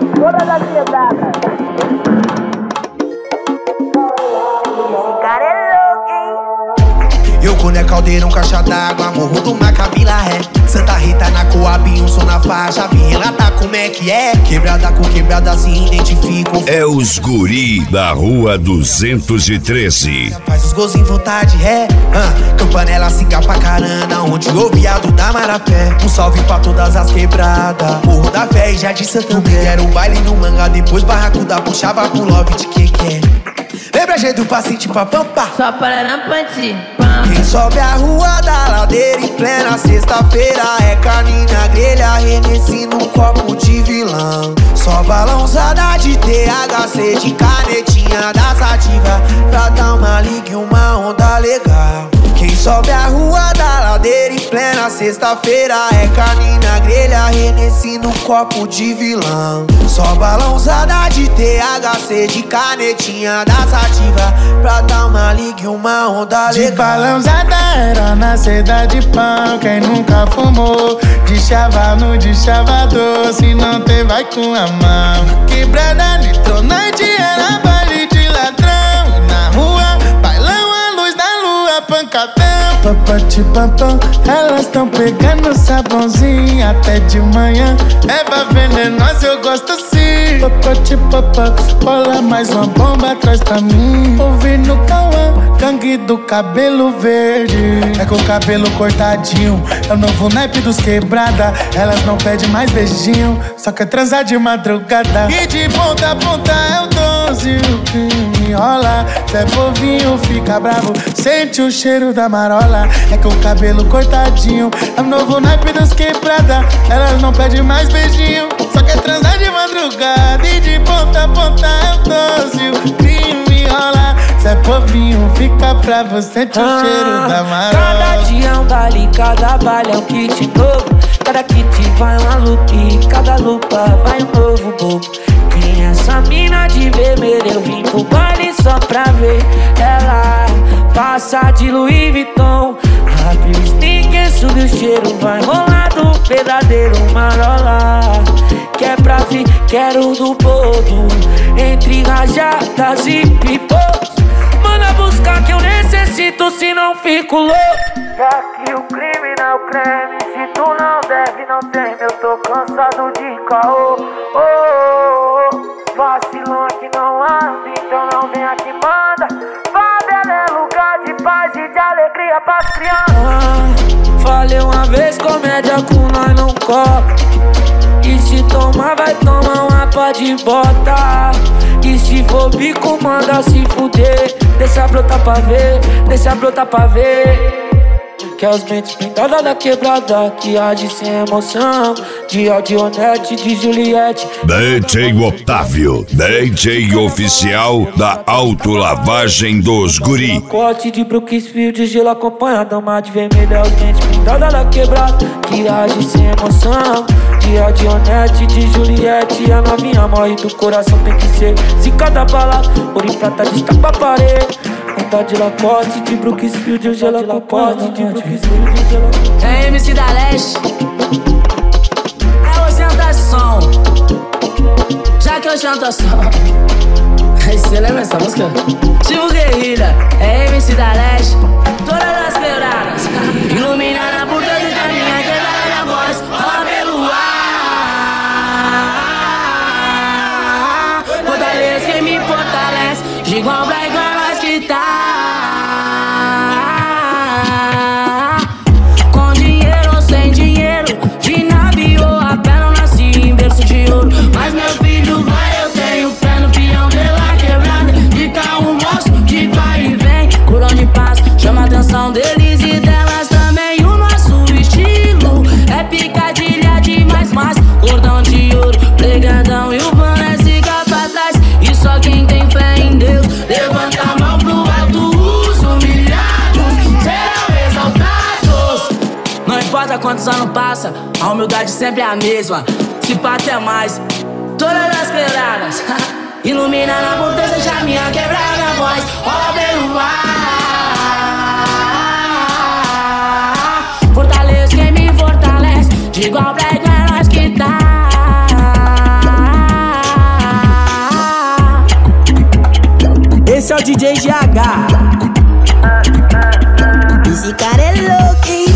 Todas as quebradas. Esse cara é louco, hein? Eu quando é caldeirão, caixa d'água, morro do Macavila Ré. Santa Rita na Coab, um som na faixa, vim relatar como é que é. Quebrada com quebrada se identificam. É os guri da rua 213. Faz os gols em vontade, ré. Campanela, cinga pra carana, onde o viado da Marapé. Um salve pra todas as quebradas, Morro da Fé e Jardim Santander. Era o baile no Manga, depois Barracuda, puxava pro love de quem quer. Lembra jeito do paciente pra pampar. Só para rampante. Quem sobe a rua da ladeira em plena sexta-feira é carne na grelha, Hennessy no copo de vilão. Só balãozada de THC, de canetinha da sativa, pra dar uma liga e uma onda legal. Quem sobe a rua da ladeira em plena sexta-feira é carne na grelha, Hennessy no copo de vilão. Só balãozada de THC, de canetinha da sativa, pra dar uma liga e uma onda legal. De balãozada era na seda de pão, quem nunca fumou. De chavalo, de chavador, se não tem vai com a mão. Quebrada, Nitronite era baile de ladrão. Na rua, bailão, a luz da lua, pancadão. Papati-papam, elas tão pegando sabãozinho até de manhã. Eva venenosa, eu gosto sim. Papati-papam, bola mais uma bomba atrás pra mim. Ouvindo Cauã, gangue do cabelo verde. É com o cabelo cortadinho, é o novo naipe dos quebrada. Elas não pedem mais beijinho, só quer transar de madrugada. E de ponta a ponta é o 12, o crime rola. Zé Povinho fica bravo, sente o cheiro da marola. É com o cabelo cortadinho, é o novo naipe dos quebrada. Elas não pedem mais beijinho, só quer transar de madrugada. E de ponta a ponta é o 12, o crime rola. Zé Povinho fica bravo, sente o cheiro da marola. Cada dia é um baile, cada baile é um kit novo. Cada kit vai uma look, cada lupa vai um novo bobo. Quem é essa mina de vermelho? Eu vim pro baile só pra ver ela passar de Louis Vuitton. Abre o sneaker, sube o cheiro, vai rolar do verdadeiro marola. Que é pra vir, quero do bodo, entre rajadas e pipos. Manda buscar que eu necessito, se não fico louco. Já que o crime não é o creme, se tu não deve, não tem. Eu tô cansado de caô. Vacilão que não anda, então não vem aqui, manda. Favela é lugar de paz e de alegria pras crianças. Falei uma vez, comédia com nós não cola. E se tomar, vai tomar uma pá de bota. E se for bico, manda se fuder. Deixa brotar pra ver, deixa brotar pra ver. Que é os mentes pintadas da quebrada, que age sem emoção. De Audionete, de Juliette, DJ Otávio, DJ oficial da autolavagem dos guri. Corte de Brookfield, de gelo acompanha a dama de vermelho. É os mentes pintadas da quebrada, que age sem emoção. De Audionete, de Juliette, a novinha morre do coração, tem que ser. Se cada bala, ouro e prata, destapa a parede. Conta de Lacoste, de Brookfield, o gelo acompanha de Brookfield. É MC da Leste, é ostentação. Já que eu ostentação. Você lembra essa música? Tipo Guerrilha, é MC da Leste, todas as quebradas. Iluminada por Deus e caminha, quebrada minha voz, rola pelo ar. Fortaleza que me fortalece, de igual pra igual nós que tá. Mas meu filho vai, eu tenho fé no peão pela quebrada. De carro monstro, de vai e vem, por onde passa, chama a atenção deles e delas também. O nosso estilo é picadilha de mais, cordão de ouro, pregadão e o boné siga pra trás. E só quem tem fé em Deus, levanta a mão pro alto. Os humilhados serão exaltados. Não importa quantos anos passa, a humildade sempre é a mesma. Se pá até mais, todas as quebradas. Ilumina na potência, já minha quebrada minha voz, rola pelo ar. Fortaleza quem me fortalece, de igual pra igual é nós que tá. DJ GH. Esse cara é louco, hein?